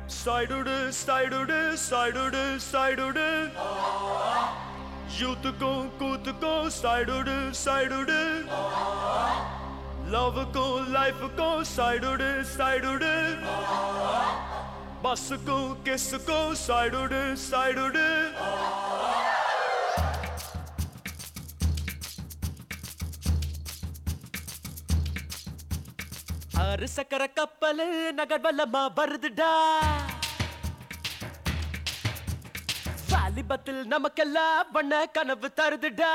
Saidudu, saidudu, saidudu, saidudu. Youthுக்கும் கூத்துக்கும் saidudu, saidudu. Loveுக்கும் lifeுக்கும் saidudu, saidudu. Busுக்கும் kissுக்கும் saidudu, saidudu. ஆறு சக்கர கப்பல் நகர்வலமா வருதுடா வாலிபத்தில் நமக்கெல்லாம் வண்ண கனவு தருதுடா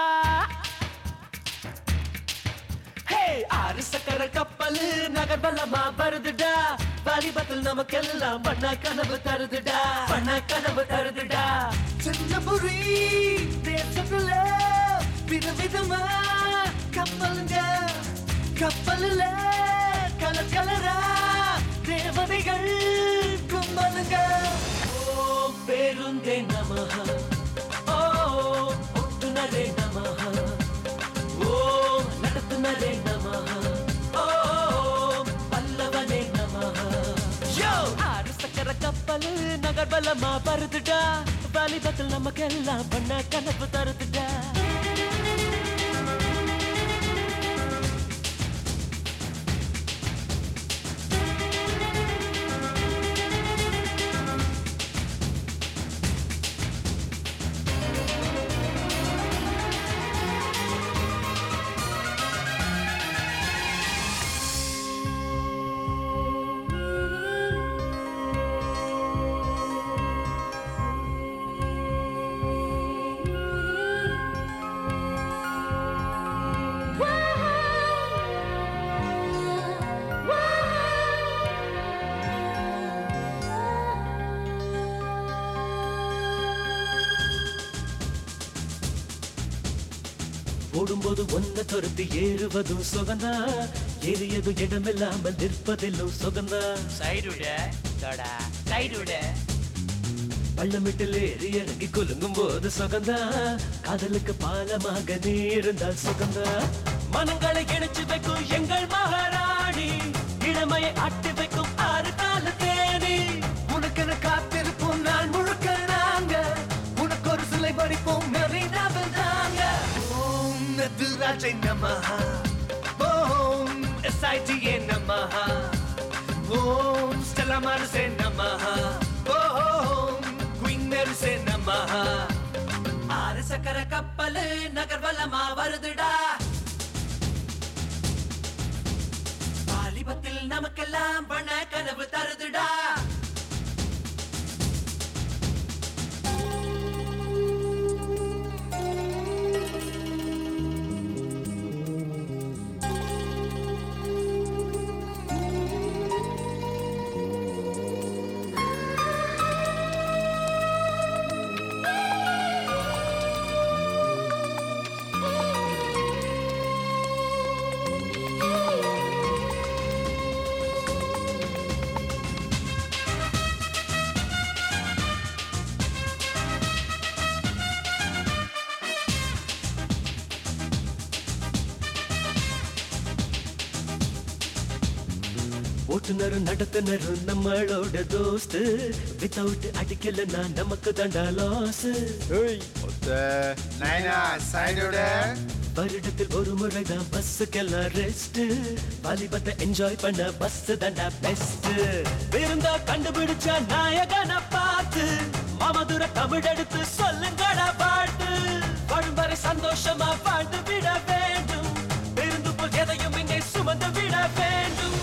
ஹே ஆறு சக்கர கப்பல் நகர்வலமா வருதுடா வாலிபத்தில் நமக்கெல்லாம் வண்ண கனவு தருதுடா வண்ண கனவு தருதுடா சின்னபுரி தேசத்துல விதவிதமா கப்பலுங்க கப்பலுல கலர் கலரா தேவதைகள் கும்பலுங்க ஓம் பேருந்தே நமஹ ஓம் ஒட்டுநரே நமஹ ஓம் நடத்துநரே நமஹ ஓம் பல்லவனே நமஹ யோ ஆறு சக்கர கப்பல் நகர்வலமா வருதுடா வாலிபத்தில் நமக்கெல்லாம் பண்ண கனவு தருதுடா ஓடும்போது ஒன்ன துரத்தி ஏறுவதும் சுகந்தா ஏறியதும் இடமில்லாமல் நிற்பதிலும் சுகந்தா சைடுட தடா சைடுட பள்ளமிட்டில் ஏறி இறங்கி குலுங்கும் போது சுகந்தா காதலுக்கு பாலமாக நீ இருந்தால் சுகந்தா மனங்களை இணைச்சு வைக்கும் எங்கள் மகாராணி இளமையை ஆட்டி வைக்கும் ஆறு கால தேனி உனக்கென காத்திருப்போம் நாள் முழுக்க நாங்க உனக்கு ஒரு சிலை வடிப்போம் மெரினாவில் தாங்க ஓம் நதுராஜை நமஹ ஓம் எஸ்ஐடிஏ நமஹ ஓம் ஸ்டெல்லா மாரிஸே நமஹ ஓம் குயின் மேரிஸே நமஹ ஆறு சக்கர கப்பல் நகர்வலமா வருதுடா வாலிபத்தில் நமக்கெல்லாம் பண்ண கனவு தருதுடா ஓட்டுநரு நடத்துனரு நம்மளோட தோஸ்து வித்தவுட் அடிக்கலன்னா நமக்கு தண்டா லாஸ் நைனா சைடுட வருடத்தில் ஒரு முறைதான் பஸ்ஸுக்கெல்லாம் ரெஸ்ட் வாலிபத்தை என்ஜாய் பண்ண பஸ் தண்டா பெஸ்ட் விருந்தா கண்டுபிடிச்ச நாயகனை பார்த்து மாமதுர தமிழ் எடுத்து சொல்லுங்கடா பாட்டு வரும் வரை சந்தோஷமா வாழ்ந்து விட வேண்டும் விருந்து போல் எதையும் இங்கே சுமந்து விட வேண்டும்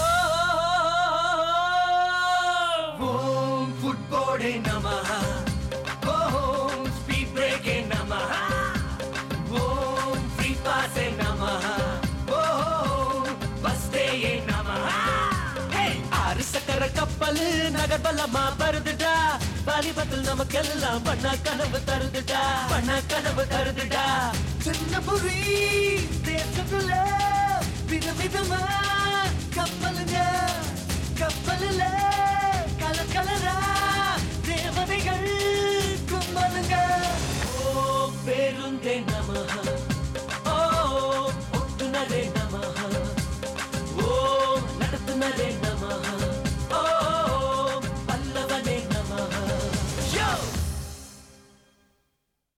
ஓம் ஃபுட்போர்டே நமஹ ஓம் ஸ்பீட் பிரேக்கே நமஹ ஓம் ஃப்ரீ பாஸே நமஹ ஓம் பஸ் டேயே நமஹ ஆறு சக்கர கப்பல் நகர்வலமா வருதுடா வாலிபத்தில் நமக்கெல்லாம் பண்ண கனவு தருதுடா பண்ண கனவு தருதுடா சின்னபுரி தேசத்துல விதவிதமா கப்பல்